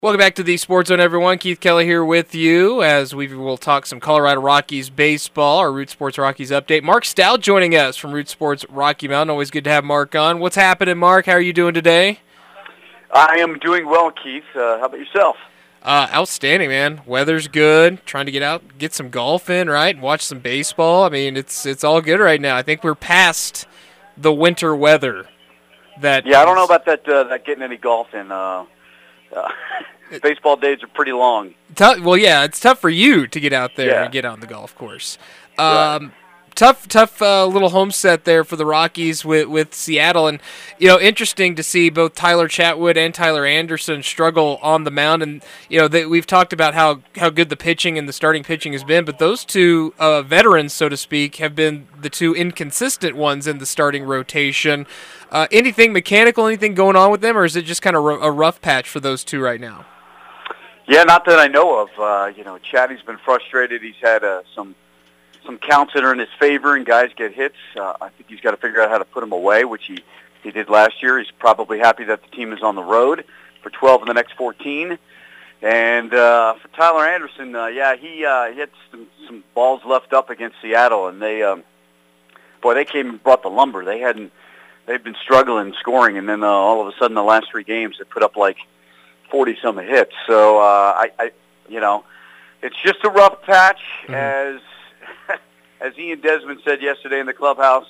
Welcome back to the Sports Zone, everyone. Keith Kelly here with you as we will talk some Colorado Rockies baseball, our Root Sports Rockies update. Mark Stout joining us from Root Sports Rocky Mountain. Always good to have Mark on. What's happening, Mark? How are you doing today? I am doing well, Keith. How about yourself? Outstanding, man. Weather's good. Trying to get out, get some golf in, right, and watch some baseball. I mean, it's all good right now. I think we're past the winter weather. I don't know about that getting any golf in. Baseball days are pretty long. Well, yeah, it's tough for you to get out there and get on the golf course. Tough little home set there for the Rockies with Seattle, and interesting to see both Tyler Chatwood and Tyler Anderson struggle on the mound. And we've talked about how good the pitching and the starting pitching has been, but those two veterans, so to speak, have been the two inconsistent ones in the starting rotation. Anything mechanical, anything going on with them, or is it just kind of a rough patch for those two right now? Yeah, not that I know of. Chatty's been frustrated. He's had some counts that are in his favor and guys get hits. I think he's got to figure out how to put them away, which he did last year. He's probably happy that the team is on the road for 12 of the next 14. And for Tyler Anderson, he had some balls left up against Seattle, and they came and brought the lumber. They've been struggling scoring, and then all of a sudden the last three games they put up like 40-some hits. So it's just a rough patch, as Ian Desmond said yesterday in the clubhouse.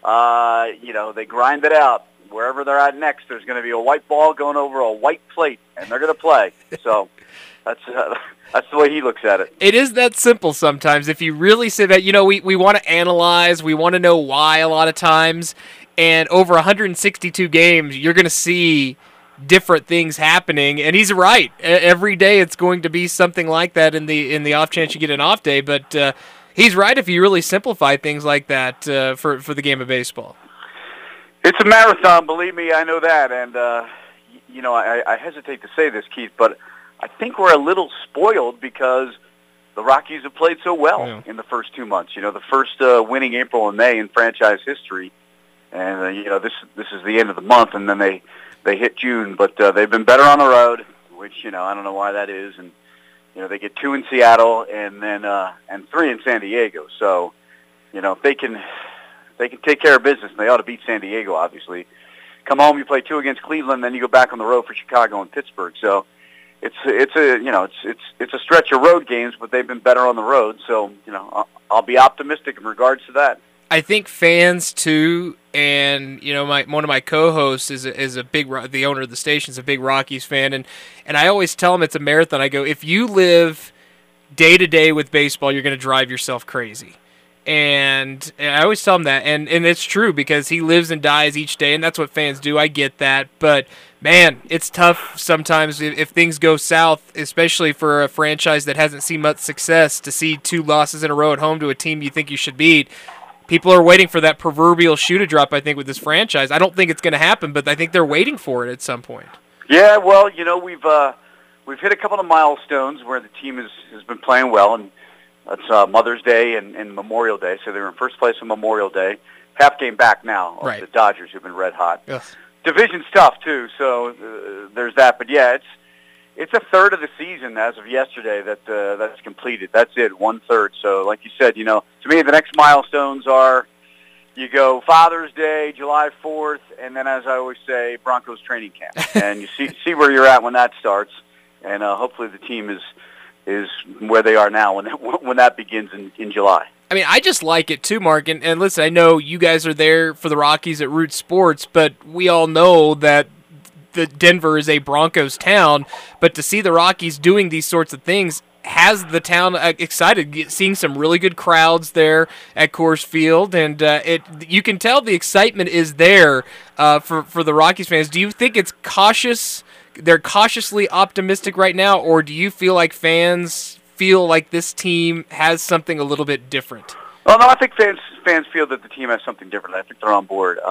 They grind it out. Wherever they're at next, there's going to be a white ball going over a white plate, and they're going to play. So that's the way he looks at it. It is that simple sometimes. If you really sit back, we want to analyze, we want to know why a lot of times, and over 162 games, you're going to see different things happening, and he's right. Every day it's going to be something like that in the off chance you get an off day, but he's right if you really simplify things like that for the game of baseball. It's a marathon, believe me, I know that, and I hesitate to say this, Keith, but I think we're a little spoiled because the Rockies have played so well in the first 2 months. The first winning April and May in franchise history, and this is the end of the month, and then they hit June, but they've been better on the road, which I don't know why that is, and they get 2 in Seattle and then and 3 in San Diego. So if they can take care of business, and they ought to beat San Diego, obviously. Come home, you play 2 against Cleveland, then you go back on the road for Chicago and Pittsburgh. So it's a stretch of road games, but they've been better on the road. So I'll be optimistic in regards to that. I think fans too, and one of my co-hosts is the owner of the station is a big Rockies fan, and I always tell him it's a marathon. I go, if you live day to day with baseball, you're going to drive yourself crazy. And I always tell him that, and it's true because he lives and dies each day, and that's what fans do. I get that, but man, it's tough sometimes if things go south, especially for a franchise that hasn't seen much success, to see 2 losses in a row at home to a team you think you should beat. People are waiting for that proverbial shoe to drop, I think, with this franchise. I don't think it's going to happen, but I think they're waiting for it at some point. Yeah, well, we've hit a couple of milestones where the team has been playing well, and that's Mother's Day and Memorial Day. So they were in first place on Memorial Day. Half game back now. Right. The Dodgers have been red hot. Yes. Division's tough, too, so there's that. But, yeah, it's a third of the season as of yesterday that's completed. That's it, 1/3. So, like you said, to me the next milestones are you go Father's Day, July 4th, and then, as I always say, Broncos training camp. And you see where you're at when that starts, and hopefully the team is where they are now when that begins in July. I mean, I just like it too, Mark. And listen, I know you guys are there for the Rockies at Root Sports, but we all know that Denver is a Broncos town, but to see the Rockies doing these sorts of things has the town excited, seeing some really good crowds there at Coors Field, and you can tell the excitement is there for the Rockies fans. Do you think it's cautious? They're cautiously optimistic right now, or do you feel like fans feel like this team has something a little bit different? Well, no, I think fans feel that the team has something different. I think they're on board.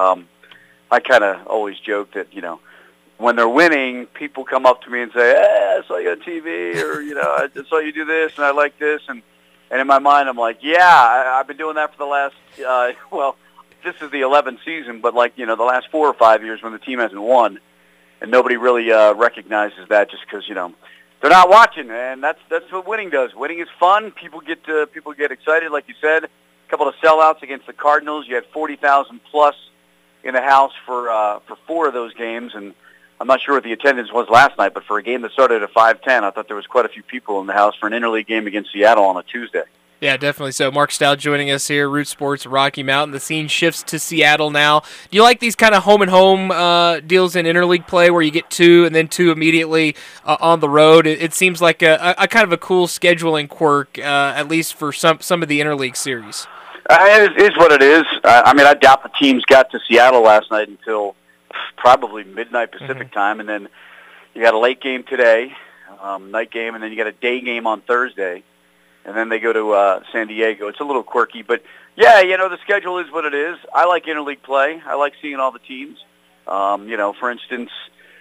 I kind of always joke that when they're winning, people come up to me and say, "Hey, I saw you on TV," or "I saw you do this, and I like this," and in my mind, I'm like, "Yeah, I've been doing that for the last this is the 11th season, but the last 4 or 5 years when the team hasn't won, nobody really recognizes that just because they're not watching, and that's what winning does. Winning is fun. People get excited, like you said. A couple of sellouts against the Cardinals. You had 40,000 plus in the house for 4 of those games, and I'm not sure what the attendance was last night, but for a game that started at 5:10, I thought there was quite a few people in the house for an interleague game against Seattle on a Tuesday. Yeah, definitely so. Mark Stout joining us here, Root Sports, Rocky Mountain. The scene shifts to Seattle now. Do you like these kind of home-and-home deals in interleague play where you get 2 and then 2 immediately on the road? It seems like a kind of a cool scheduling quirk, at least for some of the interleague series. It is what it is. I mean, I doubt the teams got to Seattle last night until probably midnight Pacific time, and then you got a late game today, night game, and then you got a day game on Thursday, and then they go to San Diego. It's a little quirky, but yeah, the schedule is what it is. I like interleague play. I like seeing all the teams. For instance,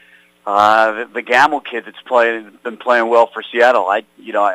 the Gamble kid that's been playing well for Seattle. I'd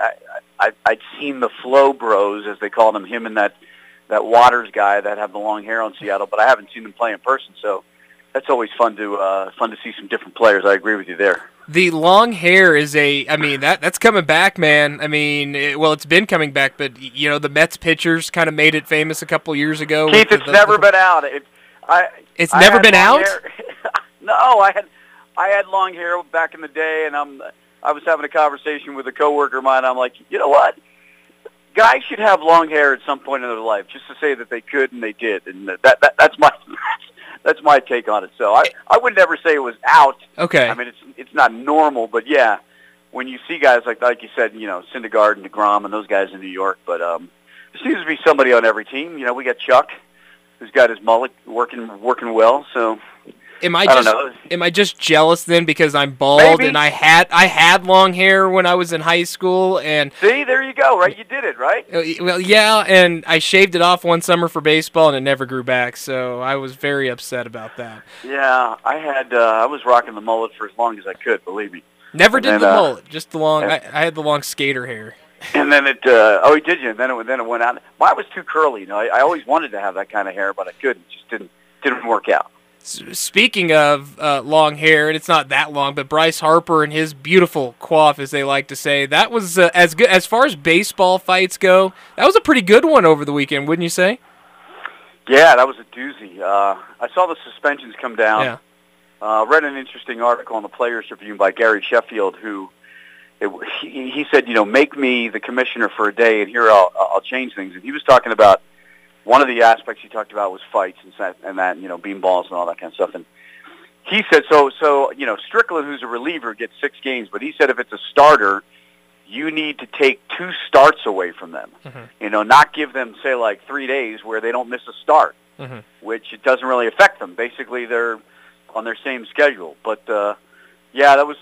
seen the Flow Bros, as they call them, him and that Waters guy that have the long hair on Seattle, but I haven't seen them play in person, so that's always fun to see some different players. I agree with you there. The long hair is that's coming back, man. I mean, it's been coming back, but the Mets pitchers kind of made it famous a couple years ago. Keith, it's never been out. It's never been out? No, I had long hair back in the day, and I was having a conversation with a coworker of mine. I'm like, you know what? Guys should have long hair at some point in their life, just to say that they could and they did, and that's my take on it. So I would never say it was out. Okay. I mean, it's not normal, but yeah, when you see guys like you said, Syndergaard and DeGrom and those guys in New York, but there seems to be somebody on every team. We got Chuck, who's got his mullet working well. So I don't know. Am I just jealous then because I'm bald? Maybe. And I had long hair when I was in high school, and see, there you go, right? You did it, right? Well, yeah, and I shaved it off one summer for baseball, and it never grew back. So I was very upset about that. Yeah, I was rocking the mullet for as long as I could. Believe me. Never did the mullet, just the long. I had the long skater hair. And then oh, did you? And then it went out. Mine was too curly. I always wanted to have that kind of hair, but I couldn't. It just didn't work out. Speaking of long hair, and it's not that long, but Bryce Harper and his beautiful coif, as they like to say, that was as good as far as baseball fights go. That was a pretty good one over the weekend, wouldn't you say? Yeah, that was a doozy. I saw the suspensions come down. Yeah. Read an interesting article on the Players Tribune by Gary Sheffield, he said, make me the commissioner for a day, and here I'll change things. And he was talking about. One of the aspects he talked about was fights and that beam balls and all that kind of stuff. And he said, so Strickland, who's a reliever, gets 6 games, but he said if it's a starter, you need to take 2 starts away from them. Mm-hmm. Not give them, say, like 3 days where they don't miss a start, mm-hmm. which it doesn't really affect them. Basically, they're on their same schedule. But, yeah, that was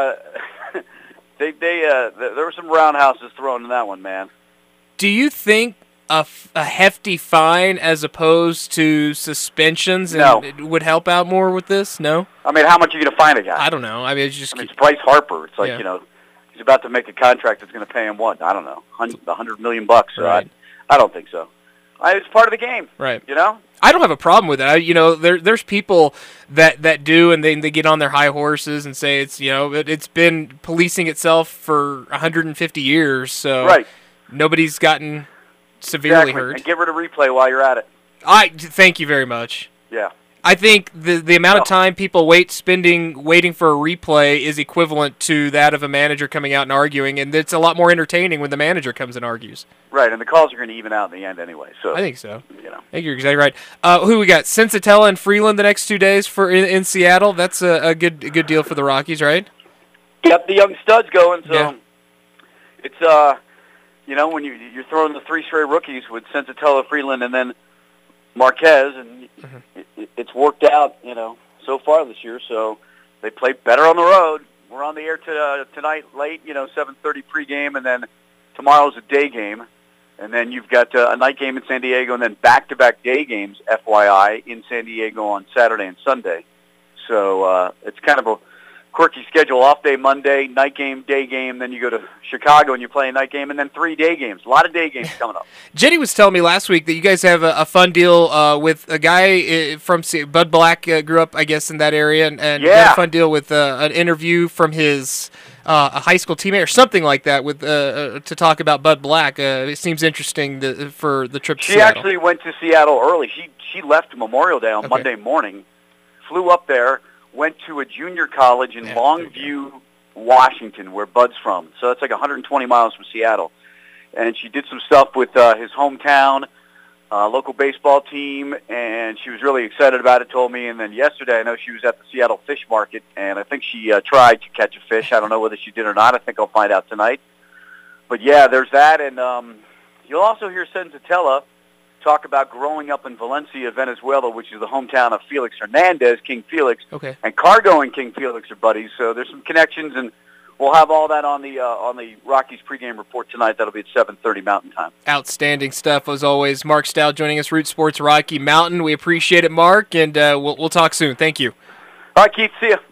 there were some roundhouses thrown in that one, man. Do you think a hefty fine as opposed to suspensions no. It would help out more with this? No? I mean, how much are you going to fine a guy? I don't know. I mean, it's Bryce Harper. It's like, he's about to make a contract that's going to pay him what? I don't know, $100 million bucks. Right. I don't think so. It's part of the game. Right. I don't have a problem with it. There's people that do, and they get on their high horses and say it's been policing itself for 150 years, so right. Nobody's gotten severely hurt. And get rid of replay while you're at it. Thank you very much. Yeah. I think the amount of time people spending waiting for a replay is equivalent to that of a manager coming out and arguing, and it's a lot more entertaining when the manager comes and argues. Right, and the calls are going to even out in the end anyway. So I think so. I think you're exactly right. Who we got? Sensatella and Freeland the next 2 days for in Seattle. That's a good deal for the Rockies, right? Yep, the young studs going. So yeah. It's when you're throwing the 3 straight rookies with Sensatella, Freeland, and then Marquez, and mm-hmm. it's worked out, so far this year. So they play better on the road. We're on the air tonight late, 7:30 pregame, and then tomorrow's a day game, and then you've got a night game in San Diego, and then back-to-back day games, FYI, in San Diego on Saturday and Sunday. So it's kind of quirky schedule, off day Monday, night game, day game, then you go to Chicago and you play a night game, and then 3 day games. A lot of day games coming up. Jenny was telling me last week that you guys have a fun deal with a guy from Bud Black, grew up, I guess, in that area, and you had a fun deal with an interview from his a high school teammate or something like that with to talk about Bud Black. It seems interesting for the trip to Seattle. She actually went to Seattle early. She left Memorial Day on Monday morning, flew up there, went to a junior college in Longview, Washington, where Bud's from. So that's like 120 miles from Seattle. And she did some stuff with his hometown, local baseball team, and she was really excited about it, told me. And then yesterday, I know she was at the Seattle Fish Market, and I think she tried to catch a fish. I don't know whether she did or not. I think I'll find out tonight. But, yeah, there's that. And you'll also hear Senzatella talk about growing up in Valencia, Venezuela, which is the hometown of Felix Hernandez, King Felix. Okay. And Cargo and King Felix are buddies, so there's some connections, and we'll have all that on the Rockies pregame report tonight. That'll be at 7:30 Mountain Time. Outstanding stuff, as always. Mark Stout joining us, Root Sports Rocky Mountain. We appreciate it, Mark, and we'll talk soon. Thank you. All right, Keith, see you.